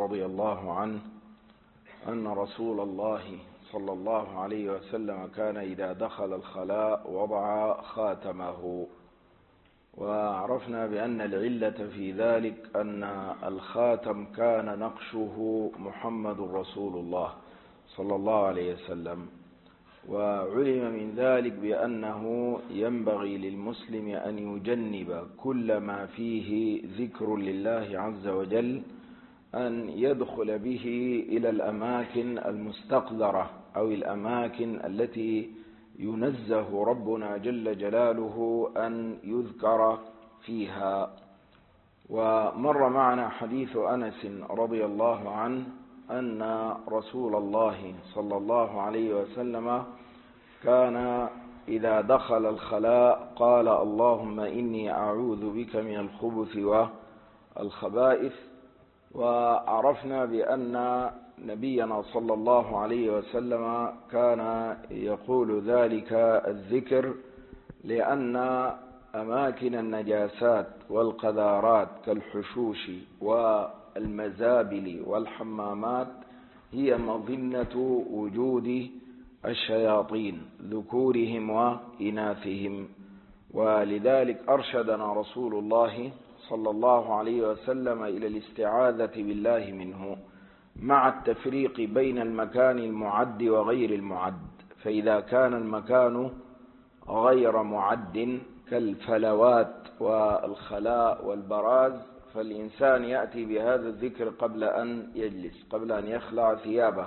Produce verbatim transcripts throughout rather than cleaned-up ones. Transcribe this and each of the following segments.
رضي الله عنه أن رسول الله صلى الله عليه وسلم كان إذا دخل الخلاء وضع خاتمه. وعرفنا بأن العلة في ذلك أن الخاتم كان نقشه محمد رسول الله صلى الله عليه وسلم، وعلم من ذلك بأنه ينبغي للمسلم أن يجنب كل ما فيه ذكر لله عز وجل أن يدخل به إلى الأماكن المستقذرة أو الأماكن التي ينزه ربنا جل جلاله أن يذكر فيها. ومر معنا حديث أنس رضي الله عنه أن رسول الله صلى الله عليه وسلم كان إذا دخل الخلاء قال: اللهم إني أعوذ بك من الخبث والخبائث. وعرفنا بأن نبينا صلى الله عليه وسلم كان يقول ذلك الذكر لأن أماكن النجاسات والقذارات كالحشوش والمزابل والحمامات هي مظنة وجود الشياطين ذكورهم وإناثهم، ولذلك أرشدنا رسول الله صلى الله عليه وسلم إلى الاستعاذة بالله منه، مع التفريق بين المكان المعد وغير المعد. فإذا كان المكان غير معد كالفلوات والخلاء والبراز فالإنسان يأتي بهذا الذكر قبل أن يجلس، قبل أن يخلع ثيابه.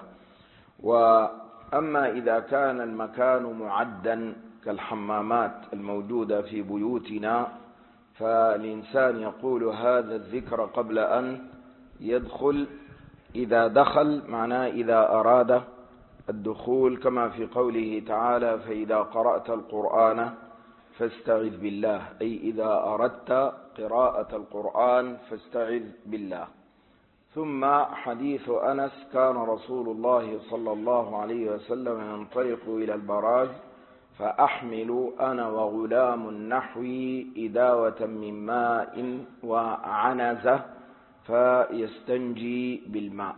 وأما إذا كان المكان معدا كالحمامات الموجودة في بيوتنا فالإنسان يقول هذا الذكر قبل أن يدخل. إذا دخل معناه إذا أراد الدخول، كما في قوله تعالى: فإذا قرأت القرآن فاستعذ بالله، أي إذا أردت قراءة القرآن فاستعذ بالله. ثم حديث أنس: كان رسول الله صلى الله عليه وسلم ينطلق إلى البراز فأحمل أنا وغلام نحوي إداوة من ماء وعنزة فيستنجي بالماء.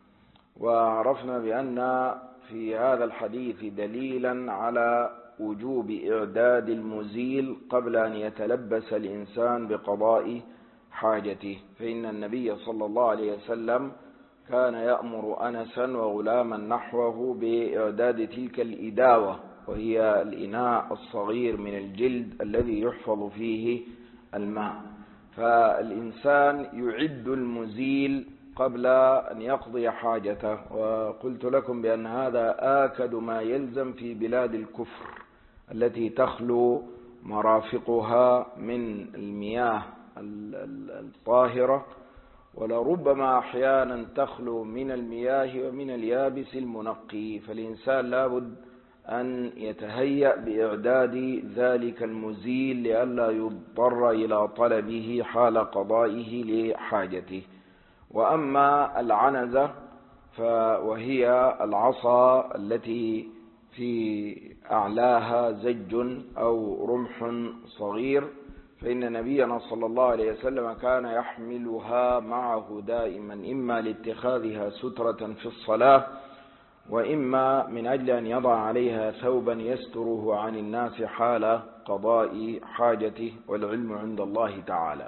وعرفنا بأن في هذا الحديث دليلا على وجوب إعداد المزيل قبل أن يتلبس الإنسان بقضاء حاجته، فإن النبي صلى الله عليه وسلم كان يأمر أنسا وغلاما نحوه بإعداد تلك الإداوة، وهي الإناء الصغير من الجلد الذي يحفظ فيه الماء. فالإنسان يعد المزيل قبل أن يقضي حاجته. وقلت لكم بأن هذا آكد ما يلزم في بلاد الكفر التي تخلو مرافقها من المياه الطاهرة، ولربما أحيانا تخلو من المياه ومن اليابس المنقي. فالإنسان لابد أن يتهيأ بإعداد ذلك المزيل لئلا يضطر إلى طلبه حال قضائه لحاجته. وأما العنزة فوهي العصا التي في أعلاها زج أو رمح صغير، فإن نبينا صلى الله عليه وسلم كان يحملها معه دائما، إما لاتخاذها سترة في الصلاة، وإما من أجل أن يضع عليها ثوبا يستره عن الناس حال قضاء حاجته، والعلم عند الله تعالى.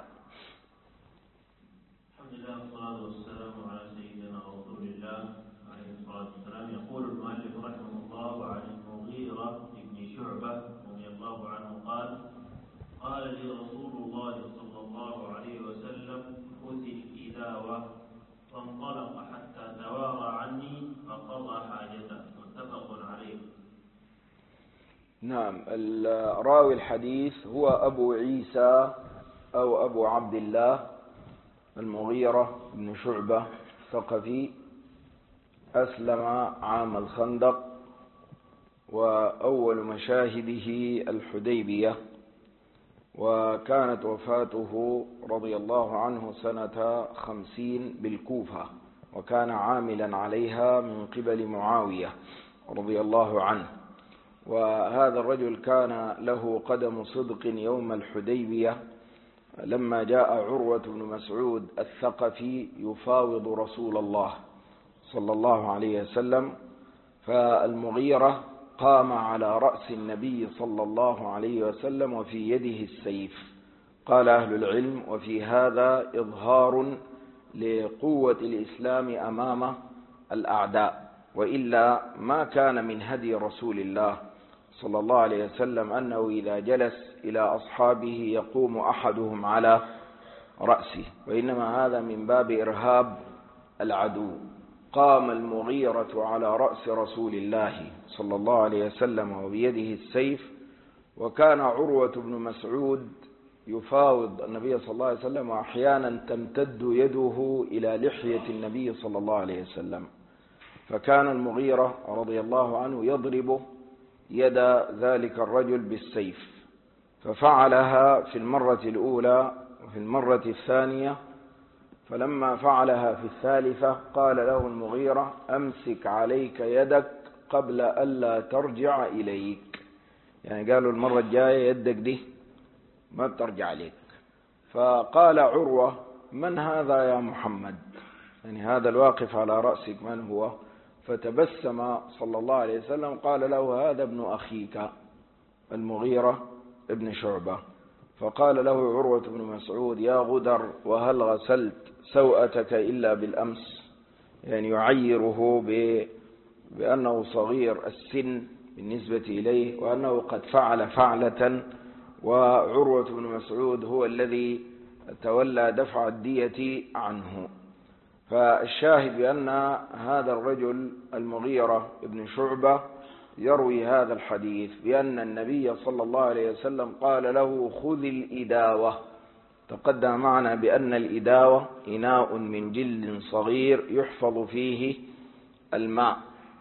الحمد لله والصلاة والسلام على سيدنا رسول الله عليه الصلاة والسلام. يقول المؤلف رحمه الله عن المغيرة بن شعبة رضي الله عنه قال: قال لي رسول الله صلى الله عليه وسلم: خذ الإداوة، فانطلق حتى توارى عني فقضى حاجته. متفق عليه. نعم، راوي الحديث هو أبو عيسى أو أبو عبد الله المغيرة بن شعبة الثقفي، أسلم عام الخندق، وأول مشاهده الحديبية، وكانت وفاته رضي الله عنه سنة خمسين بالكوفة، وكان عاملا عليها من قبل معاوية رضي الله عنه. وهذا الرجل كان له قدم صدق يوم الحديبية، لما جاء عروة بن مسعود الثقفي يفاوض رسول الله صلى الله عليه وسلم، فالمغيرة قام على رأس النبي صلى الله عليه وسلم وفي يده السيف. قال أهل العلم: وفي هذا إظهار لقوة الإسلام أمام الأعداء، وإلا ما كان من هدي رسول الله صلى الله عليه وسلم أنه إذا جلس إلى أصحابه يقوم أحدهم على رأسه، وإنما هذا من باب إرهاب العدو. قام المغيرة على رأس رسول الله صلى الله عليه وسلم وبيده السيف، وكان عروة بن مسعود يفاوض النبي صلى الله عليه وسلم، وأحيانا تمتد يده إلى لحية النبي صلى الله عليه وسلم، فكان المغيرة رضي الله عنه يضرب يد ذلك الرجل بالسيف، ففعلها في المرة الأولى وفي المرة الثانية، فلما فعلها في الثالثة قال له المغيرة: أمسك عليك يدك قبل ألا ترجع إليك. يعني قالوا المرة الجاية يدك دي ما بترجع عليك. فقال عروة: من هذا يا محمد؟ يعني هذا الواقف على رأسك من هو؟ فتبسم صلى الله عليه وسلم قال له: هذا ابن أخيك المغيرة ابن شعبة. فقال له عروة بن مسعود: يا غدر، وهل غسلت سوءتك إلا بالأمس؟ يعني يعيره بأنه صغير السن بالنسبة إليه، وأنه قد فعل فعلة، وعروة بن مسعود هو الذي تولى دفع الدية عنه. فالشاهد بأن هذا الرجل المغيرة ابن شعبة يروي هذا الحديث بأن النبي صلى الله عليه وسلم قال له: خذ الإداوة. تقدم معنا بأن الإداوة إناء من جلد صغير يحفظ فيه الماء،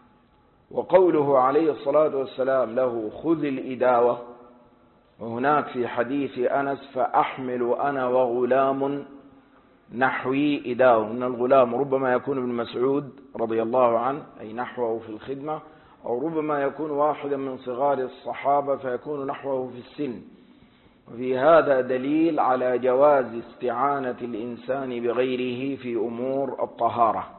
وقوله عليه الصلاة والسلام له: خذ الإداوة، وهناك في حديث أنس: فأحمل أنا وغلام نحوي إداوة. إن الغلام ربما يكون ابن مسعود رضي الله عنه أي نحوه في الخدمة، أو ربما يكون واحدا من صغار الصحابة فيكون نحوه في السن. وفي هذا دليل على جواز استعانة الإنسان بغيره في أمور الطهارة.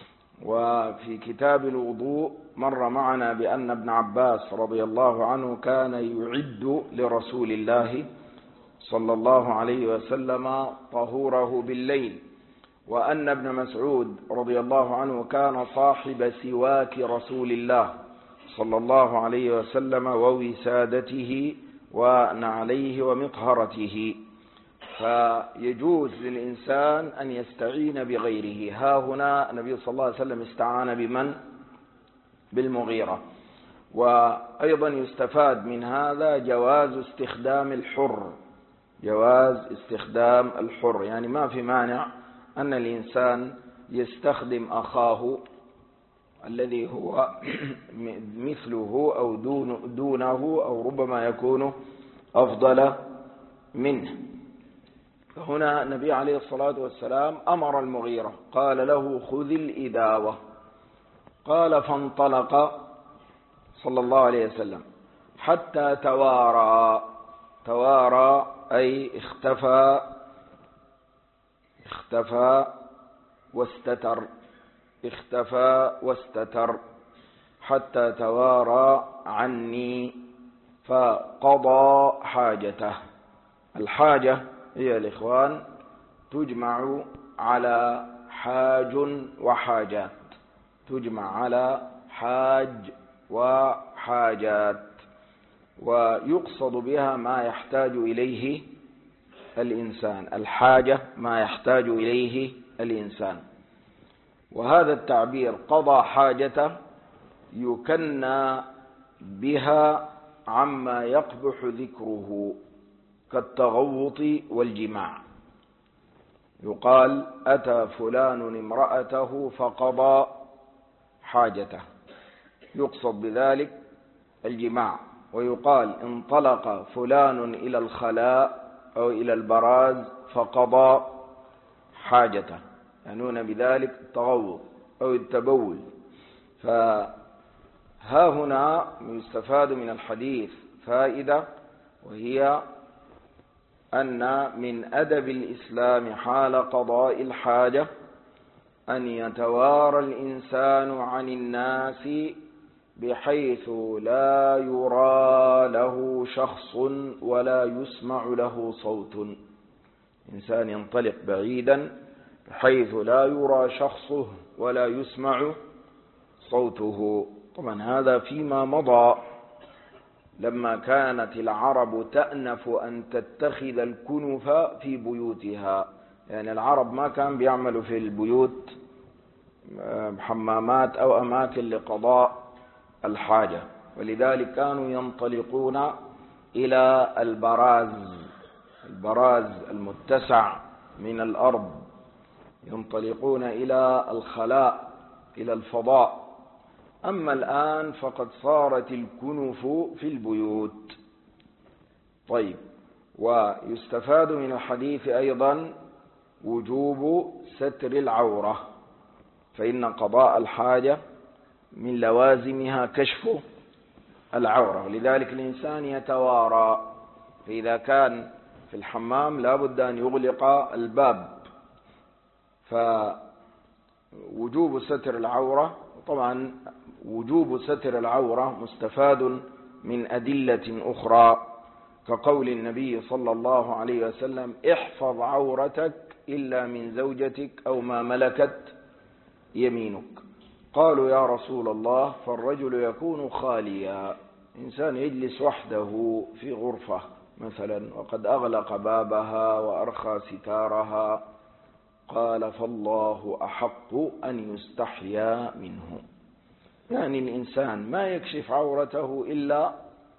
وفي كتاب الوضوء مر معنا بأن ابن عباس رضي الله عنه كان يعد لرسول الله صلى الله عليه وسلم طهوره بالليل، وأن ابن مسعود رضي الله عنه كان صاحب سواك رسول الله صلى الله عليه وسلم ووسادته ونعليه ومطهرته. فيجوز للإنسان أن يستعين بغيره. ها هنا النبي صلى الله عليه وسلم استعان بمن؟ بالمغيرة. وأيضا يستفاد من هذا جواز استخدام الحر، جواز استخدام الحر، يعني ما في مانع أن الإنسان يستخدم أخاه الذي هو مثله أو دون دونه أو ربما يكون أفضل منه. فهنا النبي عليه الصلاة والسلام أمر المغيرة قال له: خذ الإداوة. قال: فانطلق صلى الله عليه وسلم حتى توارى. توارى أي اختفى، اختفى واستتر، اختفى واستتر حتى توارى عني فقضى حاجته. الحاجة هي الإخوان تجمع على حاج وحاجات، تجمع على حاج وحاجات، ويقصد بها ما يحتاج إليه الإنسان. الحاجة ما يحتاج إليه الإنسان، وهذا التعبير قضى حاجته يكنى بها عما يقبح ذكره كالتغوط والجماع. يقال: أتى فلان امرأته فقضى حاجته، يقصد بذلك الجماع. ويقال: انطلق فلان إلى الخلاء أو إلى البراز فقضى حاجته، يعنون بذلك التغوط أو التبول. فها هنا يستفاد من الحديث فائدة، وهي أن من أدب الإسلام حال قضاء الحاجة أن يتوارى الإنسان عن الناس بحيث لا يرى له شخص ولا يسمع له صوت. إنسان ينطلق بعيدا بحيث لا يرى شخصه ولا يسمع صوته. طبعا هذا فيما مضى لما كانت العرب تأنف أن تتخذ الكنف في بيوتها. يعني العرب ما كان بيعملوا في البيوت حمامات أو أماكن لقضاء الحاجة، ولذلك كانوا ينطلقون إلى البراز، البراز المتسع من الأرض، ينطلقون إلى الخلاء، إلى الفضاء. أما الآن فقد صارت الكنف في البيوت. طيب، ويستفاد من الحديث أيضا وجوب ستر العورة، فإن قضاء الحاجة من لوازمها كشف العورة، ولذلك الإنسان يتوارى. فإذا كان في الحمام لا بد أن يغلق الباب، فوجوب ستر العورة. طبعا وجوب ستر العورة مستفاد من أدلة أخرى، كقول النبي صلى الله عليه وسلم: احفظ عورتك إلا من زوجتك أو ما ملكت يمينك. قالوا: يا رسول الله، فالرجل يكون خاليا، إنسان يجلس وحده في غرفة مثلا وقد أغلق بابها وأرخى ستارها. قال: فالله أحق أن يستحيا منه. يعني الإنسان ما يكشف عورته إلا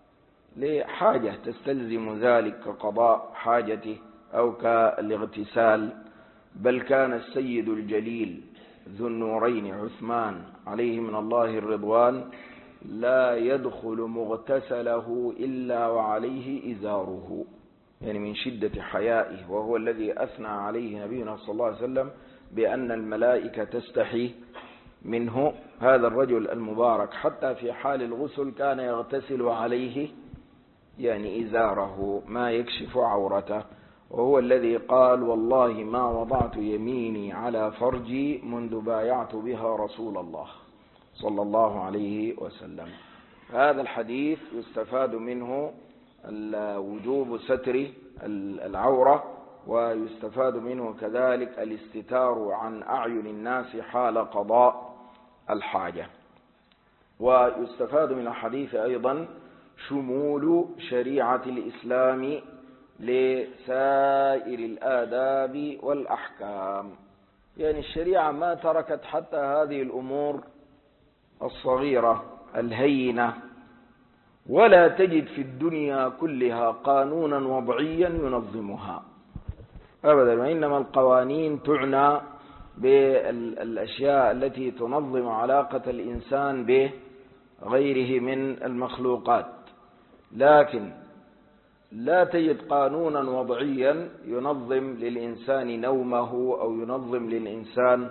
لحاجة تستلزم ذلك كقضاء حاجته أو كالاغتسال. بل كان السيد الجليل ذو النورين عثمان عليه من الله الرضوان لا يدخل مغتسله إلا وعليه إزاره، يعني من شدة حيائه، وهو الذي أثنى عليه نبينا صلى الله عليه وسلم بأن الملائكة تستحي منه. هذا الرجل المبارك حتى في حال الغسل كان يغتسل عليه يعني إزاره، ما يكشف عورته، وهو الذي قال: والله ما وضعت يميني على فرجي منذ بايعت بها رسول الله صلى الله عليه وسلم. هذا الحديث يستفاد منه وجوب ستر العورة، ويستفاد منه كذلك الاستتار عن أعين الناس حال قضاء الحاجة. ويستفاد من الحديث أيضا شمول شريعة الإسلام لسائر الآداب والأحكام. يعني الشريعة ما تركت حتى هذه الأمور الصغيرة الهينة، ولا تجد في الدنيا كلها قانونا وضعيا ينظمها أبدا، وإنما القوانين تعنى بالأشياء التي تنظم علاقة الإنسان بغيره من المخلوقات، لكن لا تجد قانونا وضعيا ينظم للإنسان نومه أو ينظم للإنسان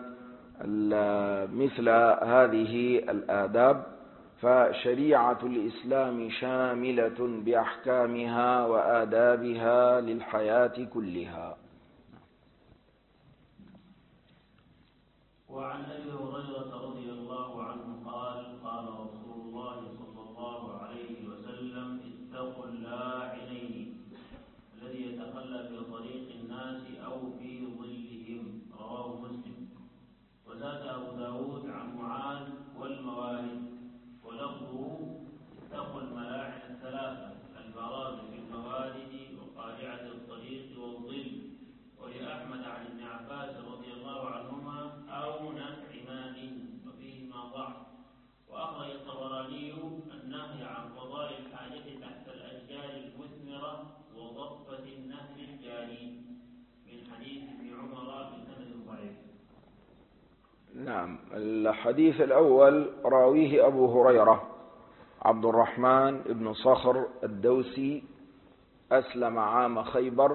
مثل هذه الآداب. فشريعة الإسلام شاملة بأحكامها وآدابها للحياة كلها. وعن أبي هريرة رضي الله عنه قال: قال رسول الله صلى الله عليه وسلم: اتقوا اللاعنين الذي يتخلى في طريق الناس أو في ظلهم. رواه مسلم. وزاد أبو داود عن معاذ: والموالد. ولفظه: اتقوا الملاعن الثلاثة: البراز في الموالد وقارعة الطريق والظل. ولأحمد عن ابن عباس رضي الله عنهما: أو نفع مال، وفيهما ضعف. وأخرج الطبراني النهي عن قضاء الحاجة تحت الأشجار المثمرة وضفة النهر الجاري من حديث ابن عمر بسند ضعيف. نعم. الحديث الأول راويه أبو هريرة عبد الرحمن بن صخر الدوسي، أسلم عام خيبر،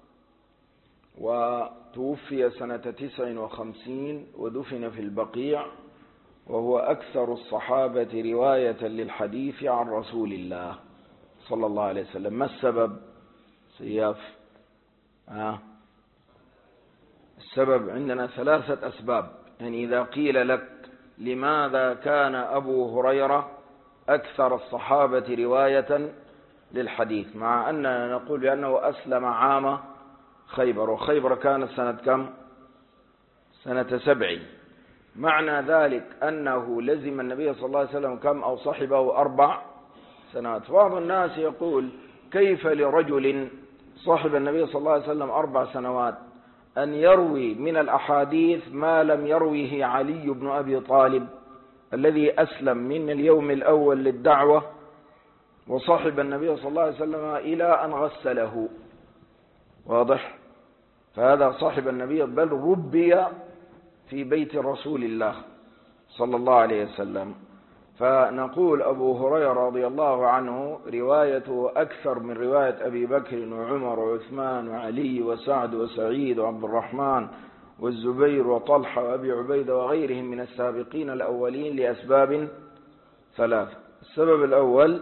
وتوفي سنة تسع وخمسين ودفن في البقيع، وهو أكثر الصحابة رواية للحديث عن رسول الله صلى الله عليه وسلم. ما السبب؟ سياف آه. السبب عندنا ثلاثة أسباب. يعني إذا قيل لك لماذا كان أبو هريرة أكثر الصحابة رواية للحديث، مع أننا نقول بأنه أسلم عام خيبر، وخيبر كانت سنة كم؟ سنة سبع. معنى ذلك أنه لزم النبي صلى الله عليه وسلم كم؟ أو صحبه أربع سنوات. بعض الناس يقول كيف لرجل صحب النبي صلى الله عليه وسلم أربع سنوات أن يروي من الأحاديث ما لم يرويه علي بن أبي طالب الذي أسلم من اليوم الأول للدعوة وصحب النبي صلى الله عليه وسلم إلى أن غسله. واضح؟ فهذا صاحب النبي، بل ربي في بيت رسول الله صلى الله عليه وسلم. فنقول أبو هريرة رضي الله عنه روايته أكثر من رواية أبي بكر وعمر وعثمان وعلي وسعد وسعيد وعبد الرحمن والزبير وطلحة وأبي عبيدة وغيرهم من السابقين الأولين لأسباب ثلاثة. السبب الأول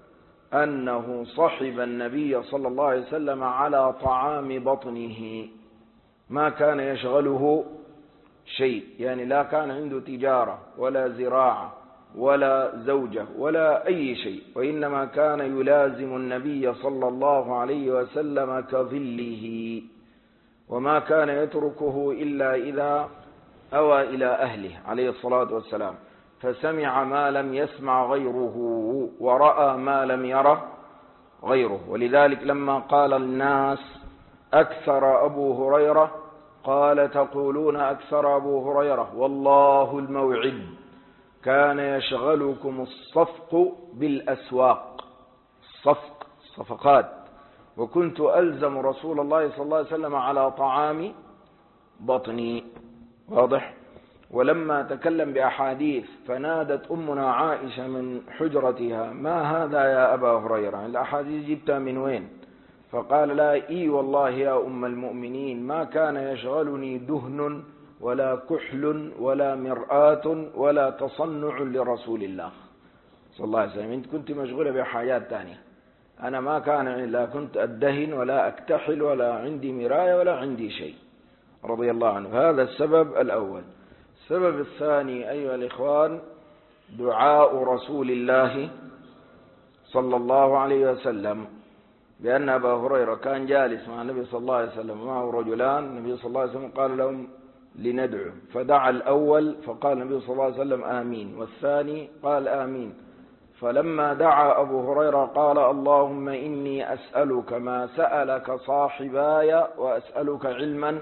أنه صحب النبي صلى الله عليه وسلم على طعام بطنه، ما كان يشغله شيء، يعني لا كان عنده تجارة ولا زراعة ولا زوجة ولا أي شيء، وإنما كان يلازم النبي صلى الله عليه وسلم كظله، وما كان يتركه إلا إذا أوى إلى أهله عليه الصلاة والسلام، فسمع ما لم يسمع غيره ورأى ما لم يره غيره. ولذلك لما قال الناس أكثر أبو هريرة قال تقولون أكثر أبو هريرة والله الموعد كان يشغلكم الصفق بالأسواق، الصفق الصفقات، وكنت ألزم رسول الله صلى الله عليه وسلم على طعام بطني. واضح؟ ولما تكلم بأحاديث فنادت أمنا عائشة من حجرتها ما هذا يا أبا هريرة؟ الأحاديث جبتها من وين؟ فقال لا إي والله يا أم المؤمنين ما كان يشغلني دهن ولا كحل ولا مرآة ولا تصنع لرسول الله صلى الله عليه وسلم. انت كنت مشغولة بحاجات تانية، أنا ما كان لا كنت أدهن ولا أكتحل ولا عندي مراية ولا عندي شيء رضي الله عنه. هذا السبب الأول. السبب الثاني أيها الإخوان دعاء رسول الله صلى الله عليه وسلم، بأن أبا هريرة كان جالس مع النبي صلى الله عليه وسلم ومعه رجلان، النبي صلى الله عليه وسلم قال لهم لندعو، فدعا الأول فقال النبي صلى الله عليه وسلم آمين، والثاني قال آمين. فلما دعا أبو هريرة قال اللهم إني أسألك ما سألك صاحباي وأسألك علما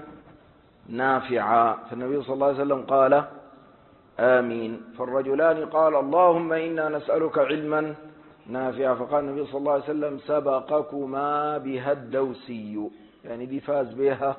نافعا، فالنبي صلى الله عليه وسلم قال آمين. فالرجلان قال اللهم إنا نسألك علما نافعا، فقال النبي صلى الله عليه وسلم سبقكما بها الدوسي، يعني دي فاز بها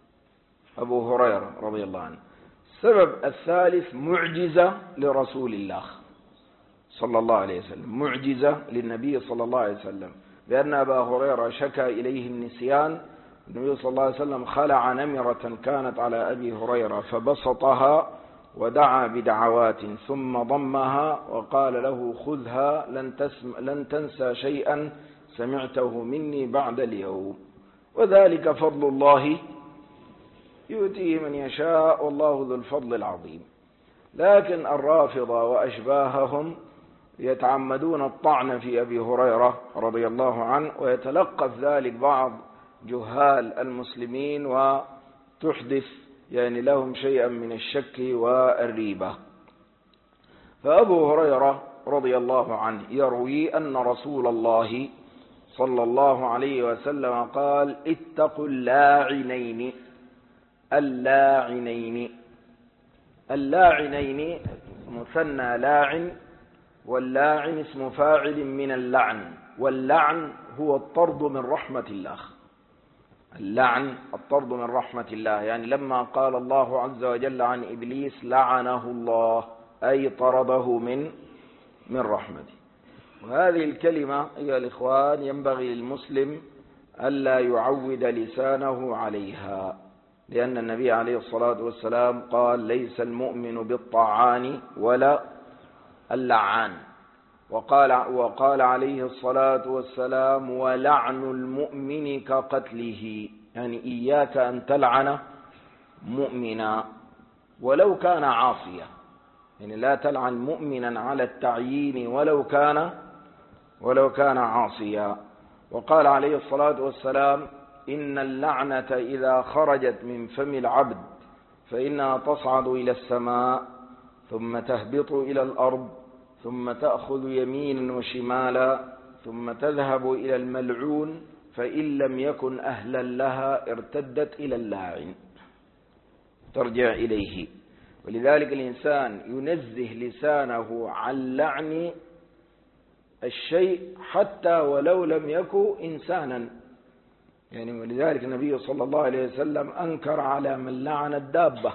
أبو هريرة رضي الله عنه. السبب الثالث معجزة لرسول الله صلى الله عليه وسلم، معجزة للنبي صلى الله عليه وسلم، بأن أبا هريرة شكى إليه النسيان، النبي صلى الله عليه وسلم خلع نمرة كانت على أبي هريرة فبسطها ودعا بدعوات ثم ضمها وقال له خذها لن, تسم لن تنسى شيئا سمعته مني بعد اليوم، وذلك فضل الله يؤتيه من يشاء والله ذو الفضل العظيم. لكن الرافضة وأشباههم يتعمدون الطعن في أبي هريرة رضي الله عنه، ويتلقف ذلك بعض جهال المسلمين وتحدث يعني لهم شيئا من الشك والريبة. فأبو هريرة رضي الله عنه يروي أن رسول الله صلى الله عليه وسلم قال اتقوا اللاعنين، اللاعنين اللاعنين مثنى لاعن، واللاعن اسم فاعل من اللعن، واللعن هو الطرد من رحمة الله، اللعن الطرد من رحمة الله. يعني لما قال الله عز وجل عن إبليس لعنه الله أي طرده من من رحمته. وهذه الكلمة أيها الإخوان ينبغي للمسلم ألا يعود لسانه عليها، لأن النبي عليه الصلاة والسلام قال ليس المؤمن بالطعان ولا اللعان، وقال, وقال عليه الصلاة والسلام ولعن المؤمن كقتله، يعني إياك أن تلعن مؤمنا ولو كان عاصيا، يعني لا تلعن مؤمنا على التعيين ولو كان ولو كان عاصيا. وقال عليه الصلاة والسلام: إن اللعنة إذا خرجت من فم العبد فإنها تصعد إلى السماء ثم تهبط إلى الأرض ثم تأخذ يمينا وشمالا ثم تذهب إلى الملعون، فإن لم يكن أهلا لها ارتدت إلى اللاعن، ترجع إليه. ولذلك الإنسان ينزه لسانه عن لعن الشيء حتى ولو لم يكن إنسانا. يعني ولذلك النبي صلى الله عليه وسلم أنكر على من لعن الدابة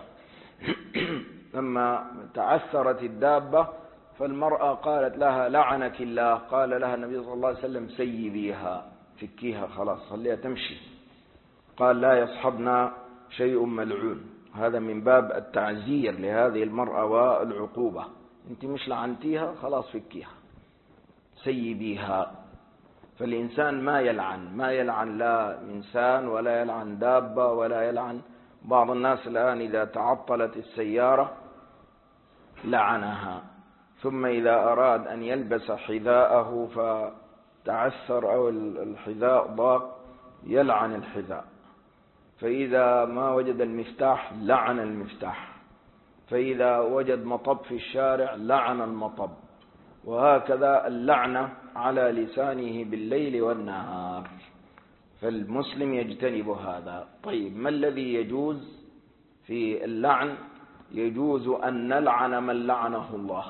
لما تعثرت الدابة فالمرأة قالت لها: لعنك الله. قال لها النبي صلى الله عليه وسلم: سيبيها، فكيها، خلاص خليها تمشي. قال: لا يصحبنا شيء ملعون. هذا من باب التعزير لهذه المرأة والعقوبة. انت مش لعنتيها، خلاص فكيها، سيبيها. فالإنسان ما يلعن ما يلعن لا إنسان ولا يلعن دابة ولا يلعن. بعض الناس الآن إذا تعطلت السيارة لعنها، ثم إذا أراد أن يلبس حذاءه فتعثر أو الحذاء ضاق يلعن الحذاء، فإذا ما وجد المفتاح لعن المفتاح، فإذا وجد مطب في الشارع لعن المطب، وهكذا اللعنة على لسانه بالليل والنهار. فالمسلم يجتنب هذا. طيب، ما الذي يجوز في اللعن؟ يجوز أن نلعن من لعنه الله،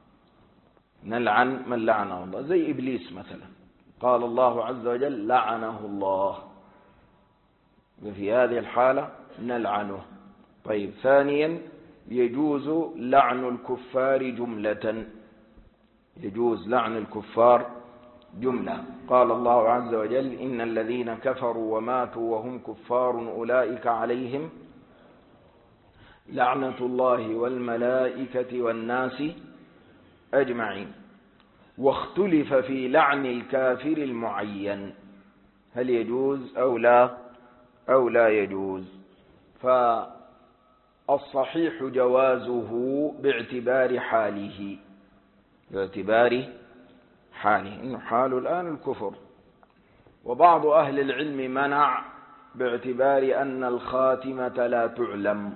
نلعن من لعنه الله، زي إبليس مثلا، قال الله عز وجل: لعنه الله، وفي هذه الحالة نلعنه. طيب، ثانيا يجوز لعن الكفار جملة، يجوز لعن الكفار جملة. قال الله عز وجل: إن الذين كفروا وماتوا وهم كفار أولئك عليهم لعنة الله والملائكة والناس أجمعين. واختلف في لعن الكافر المعين، هل يجوز أو لا أو لا يجوز؟ فالصحيح جوازه باعتبار حاله، باعتبار حاله، إنه حاله الآن الكفر. وبعض أهل العلم منع باعتبار أن الخاتمة لا تعلم.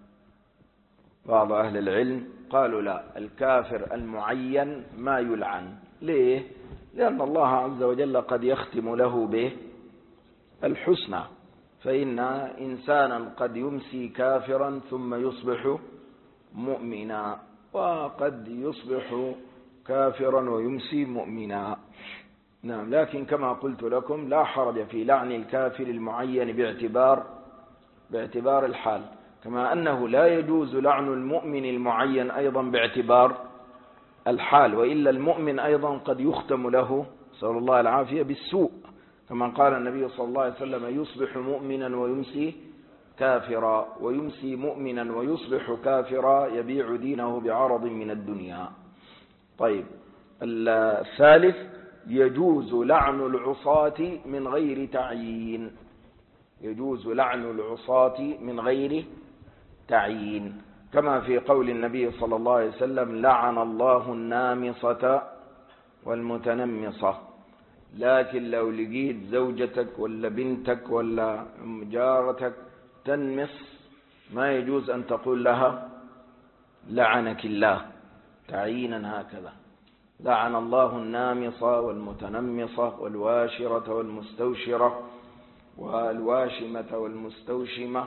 بعض أهل العلم قالوا لا، الكافر المعين ما يلعن. ليه؟ لأن الله عز وجل قد يختم له به الحسنى، فإن إنسانا قد يمسي كافرا ثم يصبح مؤمنا، وقد يصبح كافرا ويمسي مؤمنا. نعم، لكن كما قلت لكم لا حرج في لعن الكافر المعين باعتبار باعتبار الحال، كما أنه لا يجوز لعن المؤمن المعين أيضا باعتبار الحال، وإلا المؤمن أيضا قد يختم له، نسأل الله العافية، بالسوء، كما قال النبي صلى الله عليه وسلم: يصبح مؤمنا ويمسي كافرا، ويمسي مؤمنا ويصبح كافرا، يبيع دينه بعرض من الدنيا. طيب، الثالث يجوز لعن العصاة من غير تعيين، يجوز لعن العصاة من غير تعيين، كما في قول النبي صلى الله عليه وسلم: لعن الله النامصة والمتنمصة. لكن لو لقيت زوجتك ولا بنتك ولا جارتك تنمص ما يجوز أن تقول لها لعنك الله تعيينا هكذا. لعن الله النامصة والمتنمصة والواشرة والمستوشرة والواشمة والمستوشمة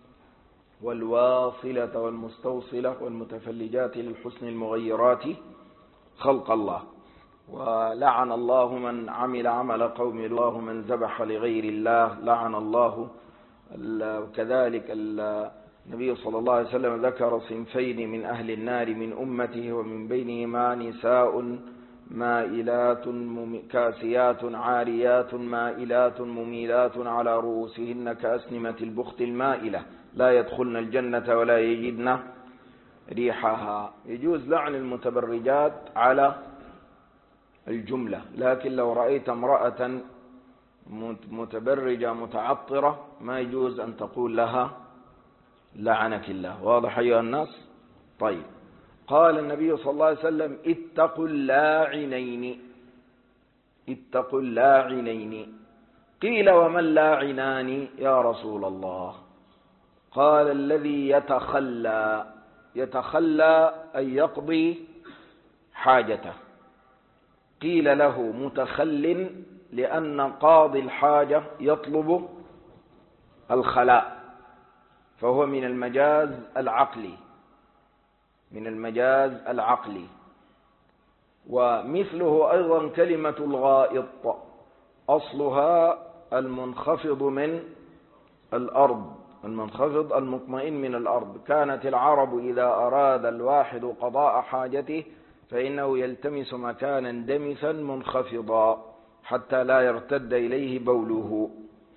والواصلة والمستوصلة والمتفلجات للحسن المغيرات خلق الله. ولعن الله من عمل عمل قوم الله من ذبح لغير الله، لعن الله. وكذلك النبي صلى الله عليه وسلم ذكر صنفين من أهل النار من أمته، ومن بينهما نساء مائلات كاسيات عاريات مائلات مميلات على رؤوسهن كأسنمة البخت المائلة لا يدخلن الجنة ولا يجدن ريحها. يجوز لعن المتبرجات على الجملة، لكن لو رأيت امرأة متبرجة متعطرة ما يجوز أن تقول لها لعنك الله. واضح أيها الناس؟ طيب، قال النبي صلى الله عليه وسلم اتقوا اللاعنين، اتقوا اللاعنين. قيل وما اللاعنان يا رسول الله؟ قال الذي يتخلى، يتخلى أن يقضي حاجته. قيل له متخل لأن قاضي الحاجة يطلب الخلاء، فهو من المجاز العقلي، من المجاز العقلي. ومثله أيضا كلمة الغائط، أصلها المنخفض من الأرض، المنخفض المطمئن من الأرض. كانت العرب إذا أراد الواحد قضاء حاجته فإنه يلتمس مكانا دمثا منخفضا حتى لا يرتد إليه بوله،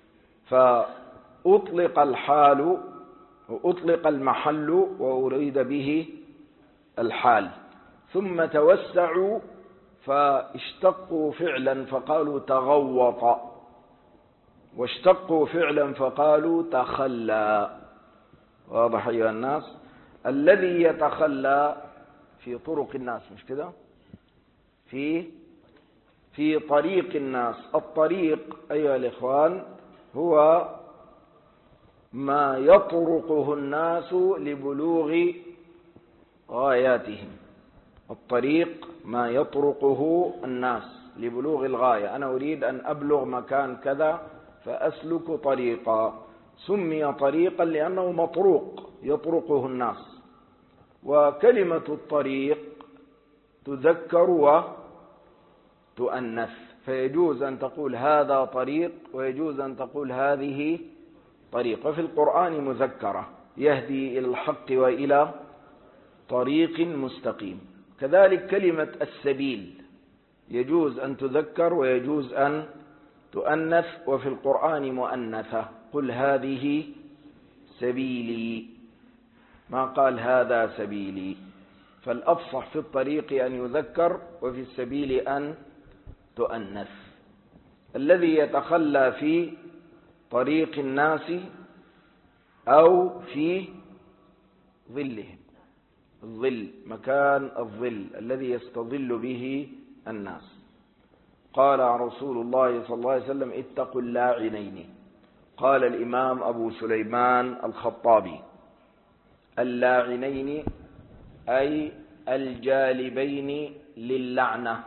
فأطلق الحال وأطلق المحل وأريد به الحال، ثم توسعوا فاشتقوا فعلا فقالوا تغوط، واشتقوا فعلا فقالوا تخلى. واضح أيها الناس؟ الذي يتخلى في طرق الناس، مش كده؟ في في طريق الناس. الطريق أيها الإخوان هو ما يطرقه الناس لبلوغ غاياتهم. الطريق ما يطرقه الناس لبلوغ الغاية. أنا أريد أن أبلغ مكان كذا فأسلك طريقا، سمي طريقا لأنه مطروق يطرقه الناس. وكلمة الطريق تذكر وتؤنث، فيجوز أن تقول هذا طريق ويجوز أن تقول هذه طريق. وفي القرآن مذكرة يهدي إلى الحق وإلى طريق مستقيم. كذلك كلمة السبيل يجوز أن تذكر ويجوز أن تؤنث، وفي القرآن مؤنثة. قل هذه سبيلي، ما قال هذا سبيلي. فالأفصح في الطريق أن يذكر وفي السبيل أن تؤنث. الذي يتخلى في طريق الناس أو في ظلهم، الظل، مكان الظل الذي يستظل به الناس. قال رسول الله صلى الله عليه وسلم اتقوا اللاعنين. قال الإمام أبو سليمان الخطابي اللاعنين أي الجالبين للعنة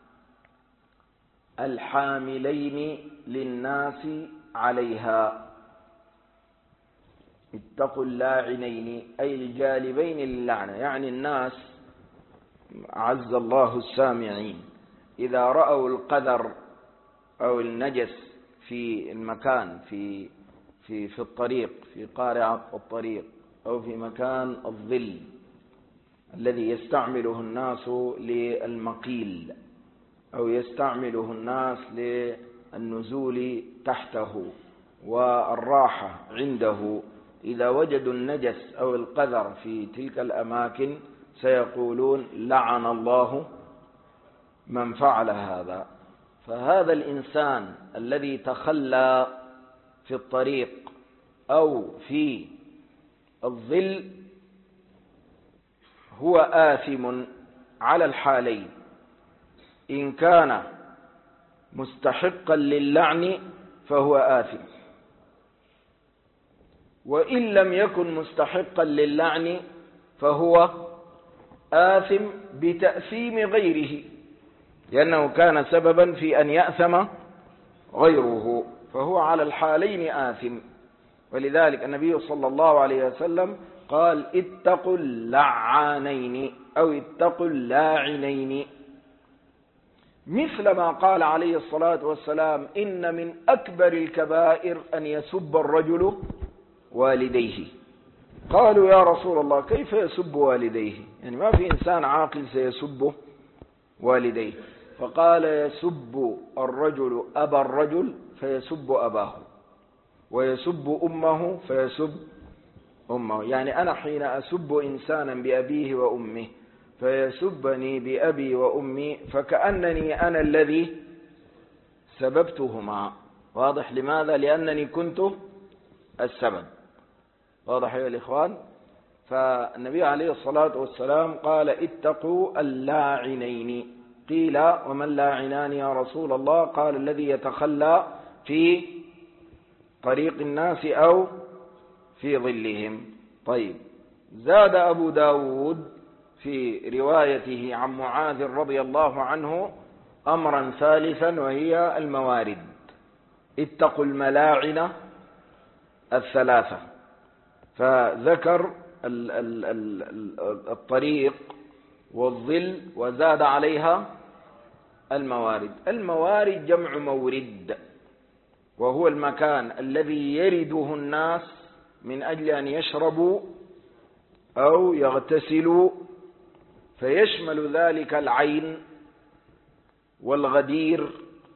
الحاملين للناس عليها. اتقوا اللاعنين أي الجالبين للعنة، يعني الناس عز الله السامعين إذا رأوا القذر أو النجس في المكان، في في في الطريق، في قارعة الطريق، أو في مكان الظل الذي يستعمله الناس للمقيل أو يستعمله الناس للنزول تحته والراحة عنده، إذا وجدوا النجس أو القذر في تلك الأماكن سيقولون لعن الله من فعل هذا. فهذا الإنسان الذي تخلى في الطريق أو في الظل هو آثم على الحالين. إن كان مستحقا للعن فهو آثم، وإن لم يكن مستحقا للعن فهو آثم بتأثيم غيره، لأنه كان سببا في أن يأثم غيره، فهو على الحالين آثم. ولذلك النبي صلى الله عليه وسلم قال اتقوا اللعانين أو اتقوا اللاعنين، مثل ما قال عليه الصلاة والسلام إن من أكبر الكبائر أن يسب الرجل والديه. قالوا يا رسول الله كيف يسب والديه؟ يعني ما في إنسان عاقل سيسب والديه. فقال يسب الرجل أبا الرجل فيسب أباه، ويسب أمه فيسب أمه. يعني أنا حين أسب إنسانا بأبيه وأمه فيسبني بأبي وأمي فكأنني أنا الذي سببتهما. واضح؟ لماذا؟ لأنني كنت السبب. واضح يا الإخوان؟ فالنبي عليه الصلاة والسلام قال اتقوا اللاعنين. قيل وما اللاعنان يا رسول الله؟ قال الذي يتخلى في طريق الناس أو في ظلهم. طيب، زاد أبو داود في روايته عن معاذ رضي الله عنه أمرا ثالثا، وهي الموارد. اتقوا الملاعن الثلاثة، فذكر ال ال ال الطريق والظل وزاد عليها الموارد. الموارد جمع مورد، وهو المكان الذي يرده الناس من أجل أن يشربوا أو يغتسلوا، فيشمل ذلك العين والغدير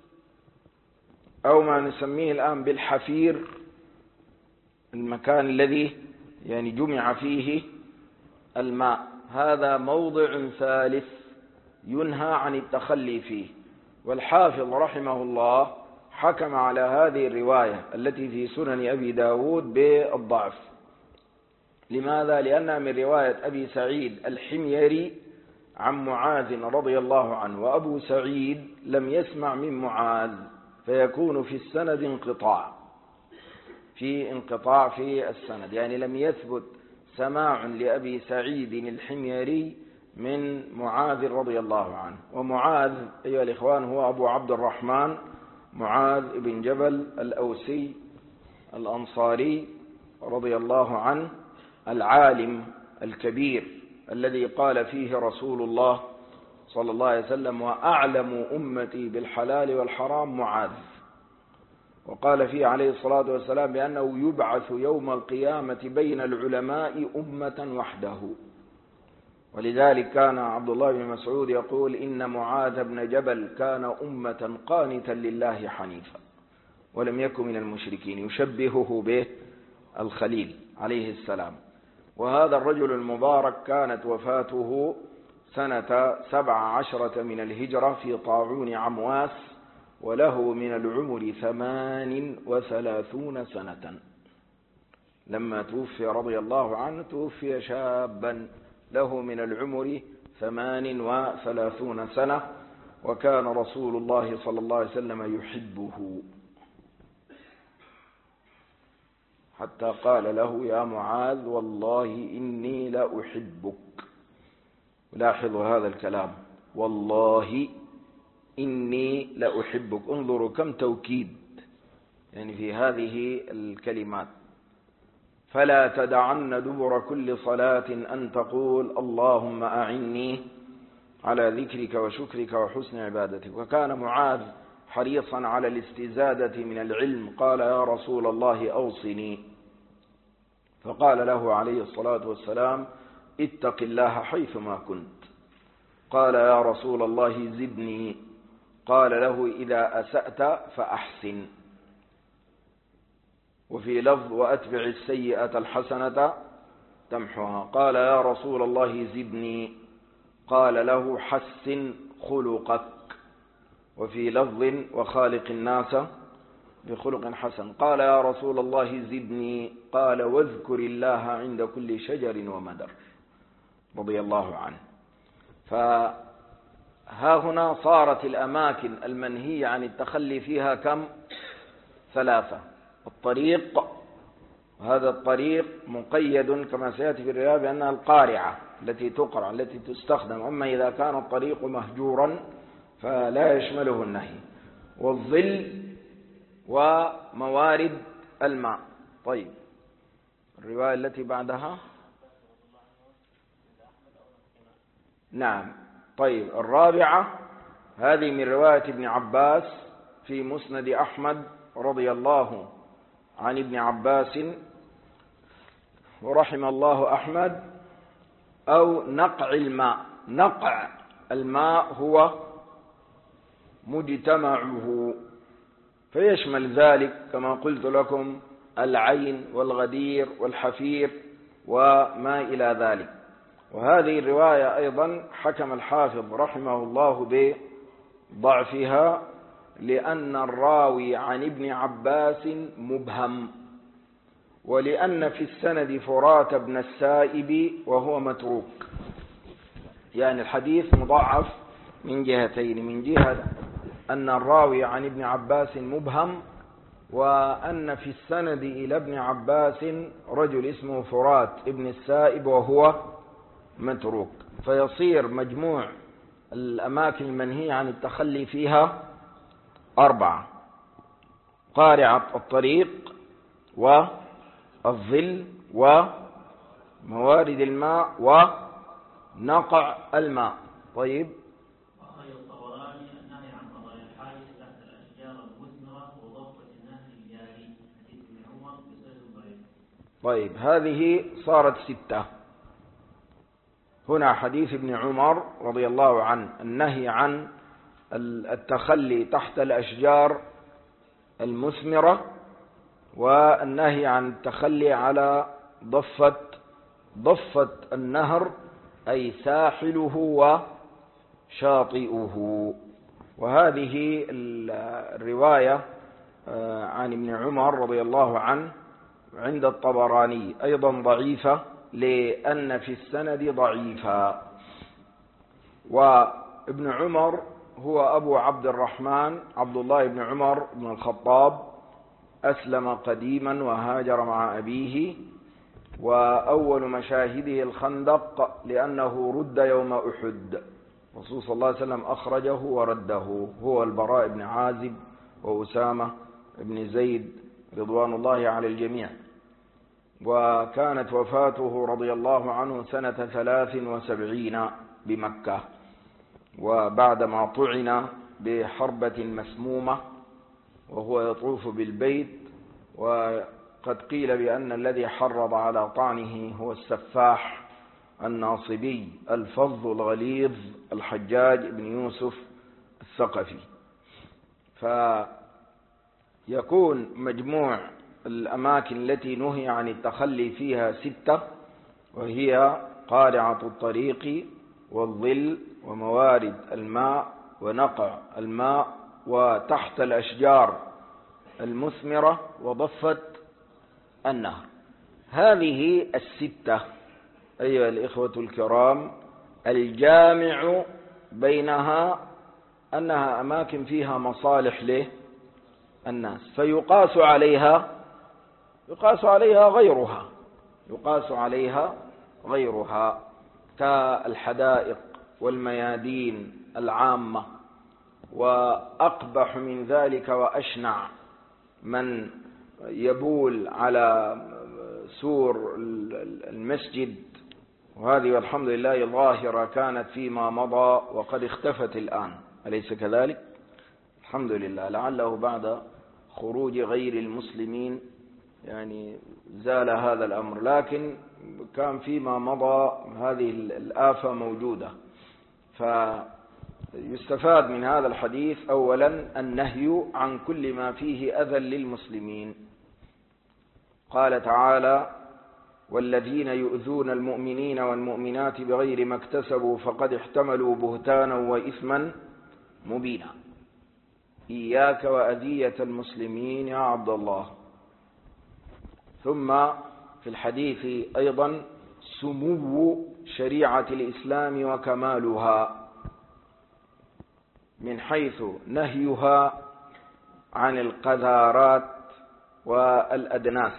أو ما نسميه الآن بالحفير، المكان الذي يعني جمع فيه الماء. هذا موضع ثالث ينهى عن التخلي فيه. والحافظ رحمه الله حكم على هذه الرواية التي في سنن أبي داود بالضعف. لماذا؟ لأنها من رواية أبي سعيد الحميري عن معاذ رضي الله عنه، وأبو سعيد لم يسمع من معاذ، فيكون في السند انقطاع في انقطاع في السند، يعني لم يثبت سماع لأبي سعيد الحميري من معاذ رضي الله عنه. ومعاذ أيها الإخوان هو أبو عبد الرحمن معاذ بن جبل الأوسي الأنصاري رضي الله عنه، العالم الكبير الذي قال فيه رسول الله صلى الله عليه وسلم: وأعلم أمتي بالحلال والحرام معاذ. وقال فيه عليه الصلاة والسلام بأنه يبعث يوم القيامة بين العلماء أمة وحده. ولذلك كان عبد الله بن مسعود يقول: إن معاذ بن جبل كان أمة قانتا لله حنيفا ولم يكن من المشركين، يشبهه به الخليل عليه السلام. وهذا الرجل المبارك كانت وفاته سنة سبع عشرة من الهجرة في طاعون عمواس، وله من العمر ثمان وثلاثون سنة. لما توفي رضي الله عنه توفي شابا له من العمر ثمان وثلاثون سنة، وكان رسول الله صلى الله عليه وسلم يحبه، حتى قال له: يا معاذ والله إني لأحبك. لاحظوا هذا الكلام: والله إني لأحبك. انظروا كم توكيد يعني في هذه الكلمات. فلا تدعن دبر كل صلاة أن تقول: اللهم أعني على ذكرك وشكرك وحسن عبادتك. وكان معاذ حريصا على الاستزادة من العلم. قال: يا رسول الله أوصني. فقال له عليه الصلاة والسلام: اتق الله حيثما كنت. قال: يا رسول الله زدني. قال له: إذا أسأت فأحسن. وفي لفظ: وأتبع السيئة الحسنة تمحها. قال: يا رسول الله زدني. قال له: حسن خلقك. وفي لفظ: وخالق الناس بخلق حسن. قال: يا رسول الله زدني. قال: واذكر الله عند كل شجر ومدر. رضي الله عنه. فها هنا صارت الأماكن المنهية عن التخلي فيها كم؟ ثلاثة. الطريق، وهذا الطريق مقيد كما سيأتي في الرواية بأنها القارعة التي تقرع التي تستخدم. أما إذا كان الطريق مهجورا فلا يشمله النهي. والظل وموارد الماء. طيب، الرواية التي بعدها. نعم. طيب، الرابعة هذه من رواية ابن عباس في مسند أحمد رضي الله عن ابن عباس ورحم الله أحمد. أو نقع الماء. نقع الماء هو مجتمعه، فيشمل ذلك كما قلت لكم العين والغدير والحفير وما إلى ذلك. وهذه الرواية أيضا حكم الحافظ رحمه الله بضعفها، لأن الراوي عن ابن عباس مبهم، ولأن في السند فرات بن السائب وهو متروك. يعني الحديث مضاعف من جهتين: من جهة أن الراوي عن ابن عباس مبهم، وأن في السند إلى ابن عباس رجل اسمه فرات ابن السائب وهو متروك. فيصير مجموع الأماكن المنهي عن التخلي فيها أربعة: قارعة الطريق، والظل، وموارد الماء، ونقع الماء. طيب. أخرج الطبراني النهي عن قضاء الحاجة تحت الأشجار المثمرة وضبط النهر الجاري، حديث ابن عمر بسند ضعيف. طيب، هذه صارت ستة. هنا حديث ابن عمر رضي الله عنه النهي عن التخلي تحت الأشجار المثمرة، والنهي عن التخلي على ضفة ضفة النهر أي ساحله وشاطئه. وهذه الرواية عن ابن عمر رضي الله عنه عند الطبراني أيضا ضعيفة، لأن في السند ضعيفا. وابن عمر هو أبو عبد الرحمن عبد الله بن عمر بن الخطاب، أسلم قديما وهاجر مع أبيه، وأول مشاهده الخندق لأنه رد يوم أحد، الرسول صلى الله عليه وسلم أخرجه ورده، هو البراء بن عازب وأسامة بن زيد رضوان الله على الجميع. وكانت وفاته رضي الله عنه سنة ثلاث وسبعين بمكة، وبعدما طعن بحربة مسمومة وهو يطوف بالبيت. وقد قيل بأن الذي حرض على طعنه هو السفاح الناصبي الفظ الغليظ الحجاج بن يوسف الثقفي. فيكون مجموع الأماكن التي نهي عن التخلي فيها ستة، وهي قارعة الطريق، والظل، وموارد الماء، ونقع الماء، وتحت الأشجار المثمرة، وضفة النهر. هذه الستة أيها الإخوة الكرام الجامع بينها أنها أماكن فيها مصالح للناس، فيقاس عليها يقاس عليها غيرها يقاس عليها غيرها كالحدائق والميادين العامة. وأقبح من ذلك وأشنع من يبول على سور المسجد، وهذه والحمد لله ظاهرة كانت فيما مضى وقد اختفت الآن، أليس كذلك؟ الحمد لله، لعله بعد خروج غير المسلمين يعني زال هذا الأمر، لكن كان فيما مضى هذه الآفة موجودة. فيستفاد من هذا الحديث أولا النهي عن كل ما فيه أذى للمسلمين. قال تعالى: والذين يؤذون المؤمنين والمؤمنات بغير ما اكتسبوا فقد احتملوا بهتانا وإثما مبينا. إياك وأذية المسلمين يا عبد الله. ثم في الحديث أيضا سمو شريعة الإسلام وكمالها، من حيث نهيها عن القذارات والأدناس.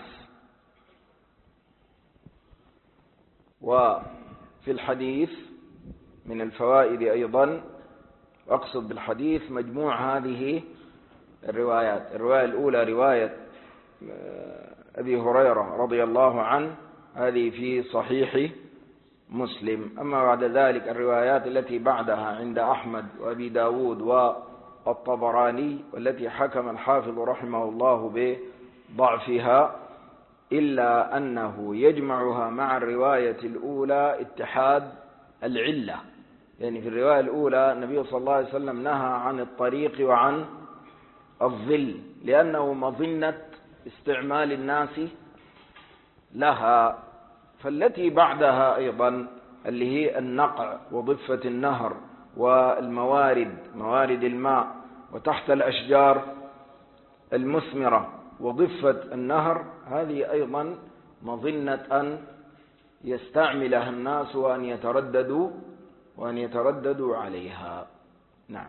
وفي الحديث من الفوائد أيضا، أقصد بالحديث مجموع هذه الروايات. الرواية الأولى رواية أبي هريرة رضي الله عنه، هذه في صحيح مسلم. أما بعد ذلك الروايات التي بعدها عند أحمد وأبي داود والطبراني، والتي حكم الحافظ رحمه الله بضعفها، إلا أنه يجمعها مع الرواية الأولى اتحاد العلة. يعني في الرواية الأولى النبي صلى الله عليه وسلم نهى عن الطريق وعن الظل، لأنه مظنة استعمال الناس لها. فالتي بعدها أيضا اللي هي النقع وضفة النهر والموارد، موارد الماء وتحت الأشجار المثمرة وضفة النهر، هذه أيضا مظنة أن يستعملها الناس وأن يترددوا وأن يترددوا عليها. نعم.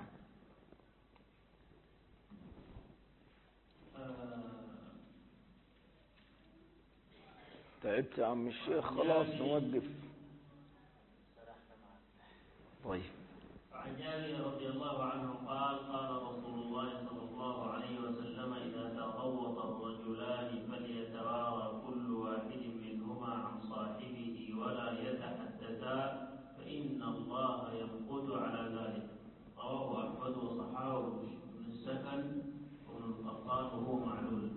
تعبت يا عم الشيخ، خلاص نوقف. طيب. عن جابر رضي الله عنه قال قال رسول الله صلى الله عليه وسلم إذا تغوط الرجلان فليتوارى كل واحد منهما عن صاحبه ولا يتحدثا فإن الله يمقت على ذلك. رواه أحمد وصححه ابن السكن وابن القطان وهو معلول.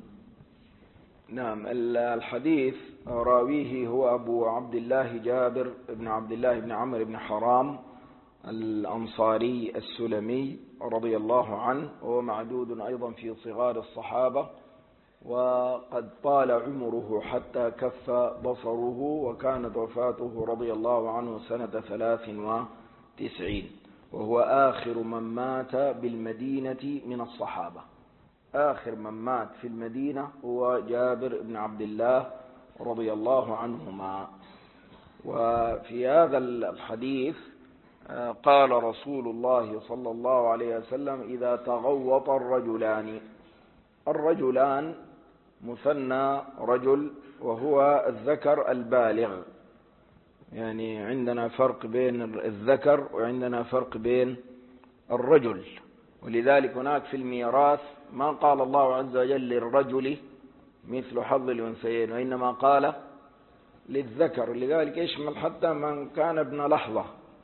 نعم. الحديث راويه هو أبو عبد الله جابر بن عبد الله بن عمرو بن حرام الأنصاري السلمي رضي الله عنه، وهو معدود أيضا في صغار الصحابة، وقد طال عمره حتى كف بصره، وكانت وفاته رضي الله عنه سنة ثلاث وتسعين، وهو آخر من مات بالمدينة من الصحابة. آخر من مات في المدينة هو جابر بن عبد الله رضي الله عنهما. وفي هذا الحديث قال رسول الله صلى الله عليه وسلم إذا تغوط الرجلان. الرجلان مثنى رجل، وهو الذكر البالغ، يعني عندنا فرق بين الذكر وعندنا فرق بين الرجل، ولذلك هناك في الميراث ما قال الله عز وجل للرجل مثل حظ الأنثيين، وإنما قال للذكر، لذلك يشمل حتى من كان ابن لحظة،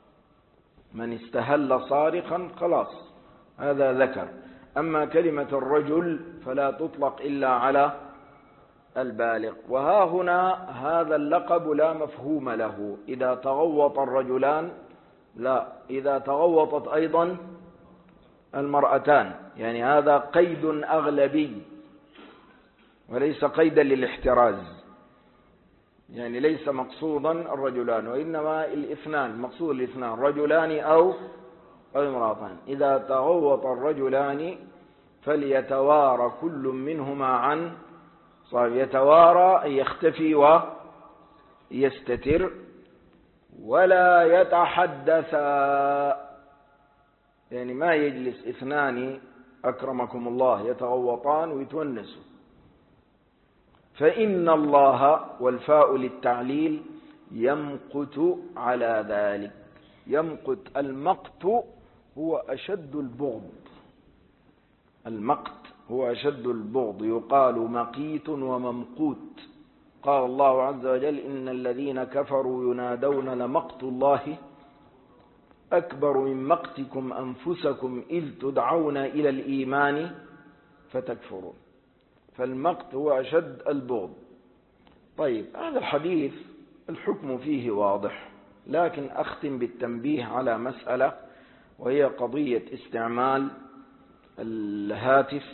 من استهل صارخا خلاص هذا ذكر. أما كلمة الرجل فلا تطلق إلا على البالغ. وها هنا هذا اللقب لا مفهوم له، إذا تغوط الرجلان لا، إذا تغوطت أيضا المرأتان، يعني هذا قيد أغلبي وليس قيدا للاحتراز، يعني ليس مقصودا الرجلان وإنما الاثنان، مقصود الاثنان رجلان أو امرأتان. إذا تغوط الرجلان فليتوارى كل منهما عن صاحب. يتوارى يختفي ويستتر، ولا يتحدثا، يعني ما يجلس اثنان أكرمكم الله يتغوطان ويتونسوا. فإن الله، والفاء للتعليل، يمقت على ذلك. يمقت، المقت هو أشد البغض، المقت هو أشد البغض، يقال مقيت وممقوت. قال الله عز وجل إن الذين كفروا ينادون لمقت الله أكبر من مقتكم أنفسكم إذ تدعون إلى الإيمان فتكفرون. فالمقت هو أشد البغض. طيب، هذا الحديث الحكم فيه واضح، لكن أختم بالتنبيه على مسألة، وهي قضية استعمال الهاتف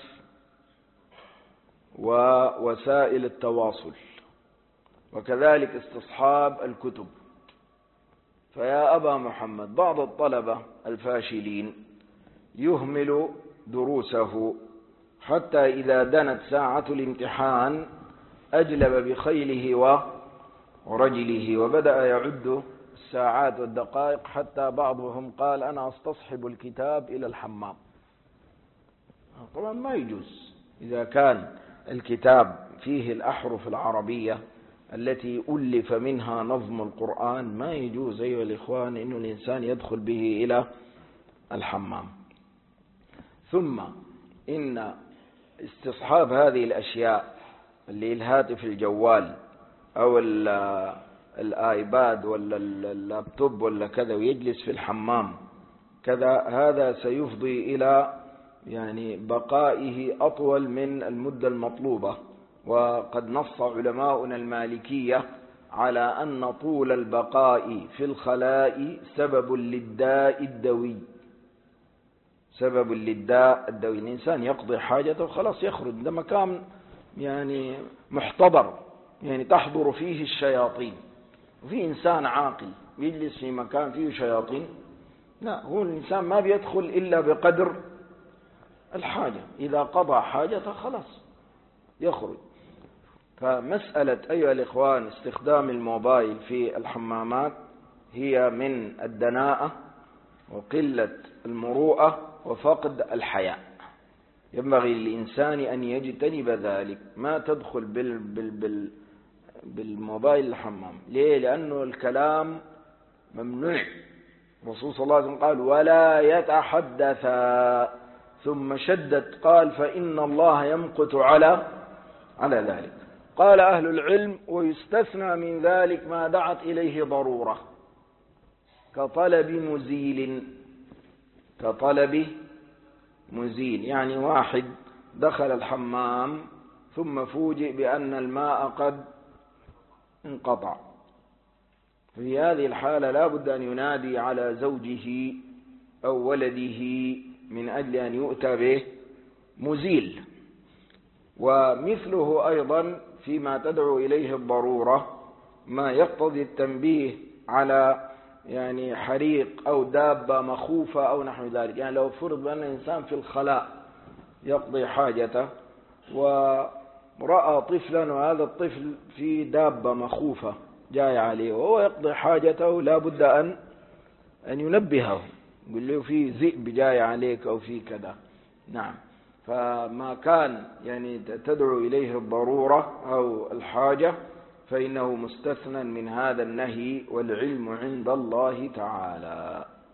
ووسائل التواصل، وكذلك استصحاب الكتب. فيا أبا محمد، بعض الطلبة الفاشلين يهمل دروسه حتى إذا دنت ساعة الامتحان أجلب بخيله ورجله وبدأ يعد الساعات والدقائق، حتى بعضهم قال أنا أستصحب الكتاب إلى الحمام. طبعا ما يجوز. إذا كان الكتاب فيه الأحرف العربية التي ألف منها نظم القرآن، ما يجوز أيها الإخوان إنه الإنسان يدخل به إلى الحمام. ثم إن استصحاب هذه الأشياء اللي الهاتف الجوال أو الآيباد ولا اللابتوب ولا كذا ويجلس في الحمام كذا، هذا سيفضي إلى يعني بقائه أطول من المدة المطلوبة. وقد نص علماؤنا المالكية على أن طول البقاء في الخلاء سبب للداء الدوي، سبب للداء الدوي. الإنسان يقضي حاجته وخلاص يخرج، ده مكان يعني محتضر، يعني تحضر فيه الشياطين. وفي إنسان عاقل يجلس في مكان فيه شياطين؟ لا، هو الإنسان ما بيدخل إلا بقدر الحاجة، إذا قضى حاجته خلاص يخرج. فمسألة أيها الإخوان استخدام الموبايل في الحمامات هي من الدناءة وقلة المروءة وفقد الحياء، ينبغي للإنسان أن يجتنب ذلك. ما تدخل بال بال بال بالموبايل الحمام. ليه؟ لأنه الكلام ممنوع. الرسول صلى الله عليه وسلم قال ولا يتحدثا، ثم شدد قال فإن الله يمقت على على ذلك. قال أهل العلم ويستثنى من ذلك ما دعت إليه ضرورة كطلب مزيل، كطلب مزيل، يعني واحد دخل الحمام ثم فوجئ بأن الماء قد انقطع، في هذه الحالة لا بد أن ينادي على زوجه أو ولده من أجل أن يؤتى به مزيل. ومثله أيضا فيما تدعو إليه الضرورة ما يقتضي التنبيه على يعني حريق أو دابة مخوفة أو نحو ذلك. يعني لو فرض بأن الإنسان في الخلاء يقضي حاجته ورأى طفلا وهذا الطفل في دابة مخوفة جاي عليه وهو يقضي حاجته، لا بد أن أن ينبهه، يقول له في ذئب جاي عليك أو في كذا. نعم. فما كان يعني تدعو إليه الضرورة أو الحاجة فإنه مستثنى من هذا النهي، والعلم عند الله تعالى.